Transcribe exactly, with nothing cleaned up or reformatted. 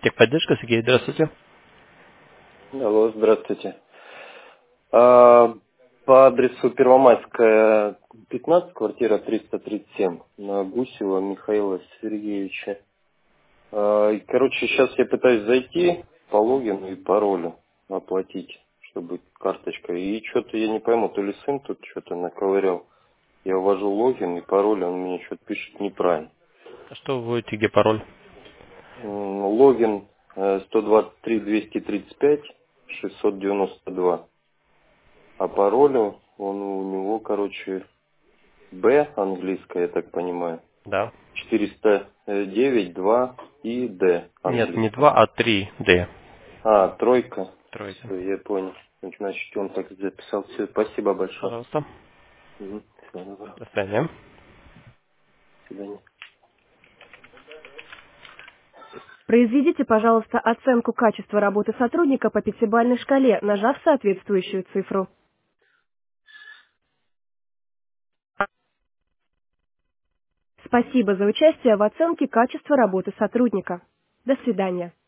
Техподдержка, Сергей, здравствуйте. Алло, здравствуйте. А, по адресу Первомайская, пятнадцать, квартира триста тридцать семь, на Гусева Михаила Сергеевича. А, и, короче, сейчас я пытаюсь зайти по логину и паролю оплатить, чтобы карточка. И что-то я не пойму, то ли сын тут что-то наковырял. Я ввожу логин и пароль, он мне что-то пишет неправильно. Что вы вводите, где пароль? М, Логин э, сто двадцать три двести тридцать пять шестьсот девяносто два. А паролю он у него, короче, Б английская, я так понимаю. Да. четыреста девять два и Д Нет, не английская. два, а три Д. А, тройка. Тройка. Все, я понял. Значит, он так записал. Все, спасибо большое. Пожалуйста. Мгм. Всего доброго. До свидания. До свидания. Произведите, пожалуйста, оценку качества работы сотрудника по пятибалльной шкале, нажав соответствующую цифру. Спасибо за участие в оценке качества работы сотрудника. До свидания.